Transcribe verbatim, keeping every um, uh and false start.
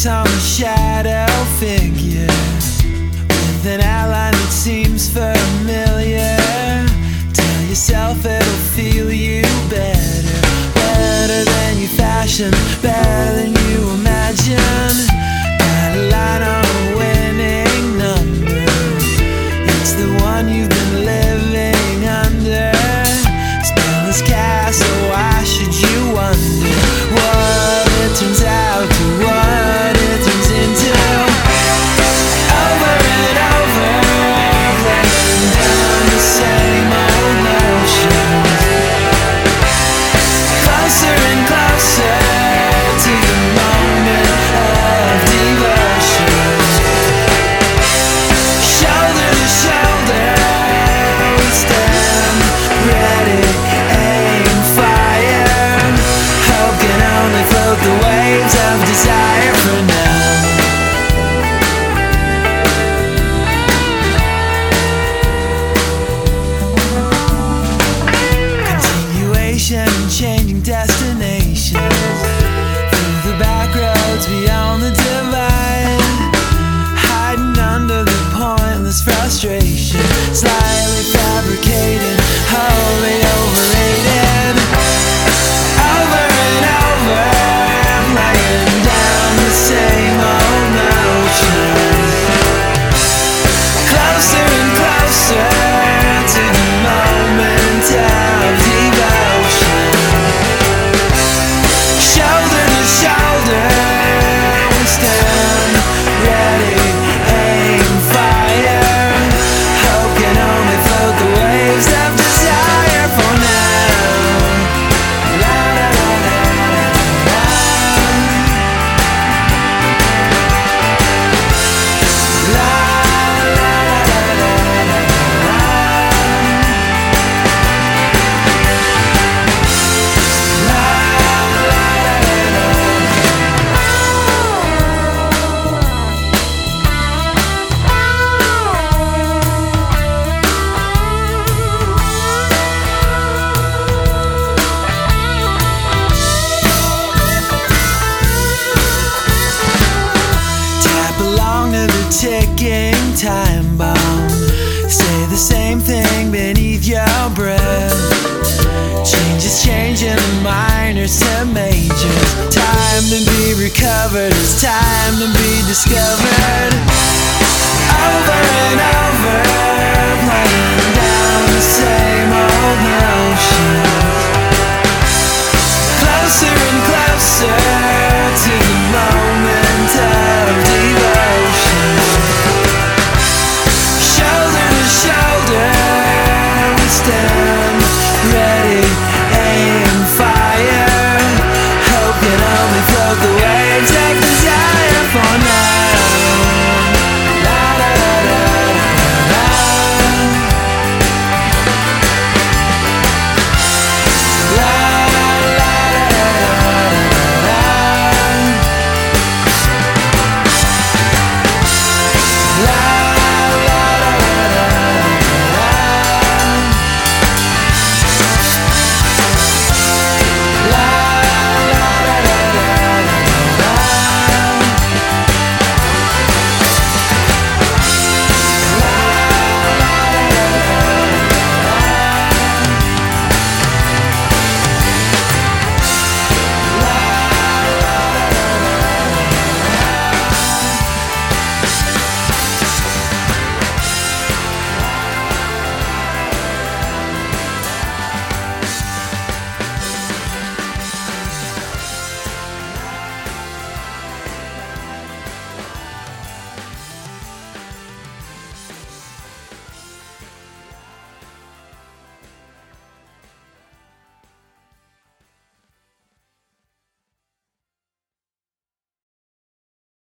focus on the shadow figure with an outline that seems familiar. Tell yourself it'll feel you better, better than you fashion, better than you imagine. Got a line on a winning number, it's the one you've been living under. Spell is cast, so why should you wonder what it turns out to, what it turns into? Over and over, playing down the same old notions, closer and closer to the moment of devotion. Shoulder to shoulder, we stand ready, aim, fire. Hope can only float the waves of desire for now. Continuation and changing destinations, through the back roads beyond the divide, hiding under the pointless frustration, slightly fabricated, wholly overrated. Over and over, laying down the same old notions, closer and closer to the moment of devotion. Shoulder to shoulder, we stand ready, aim, fire. Hope can only float the waves of desire for now. La la la la la. La la la la la. Tap along to the ticking time bomb, say the same thing beneath your breath. Changes changing the minors to majors. Time to be recovered, it's time to be discovered. Over and over, playing down the same old notion,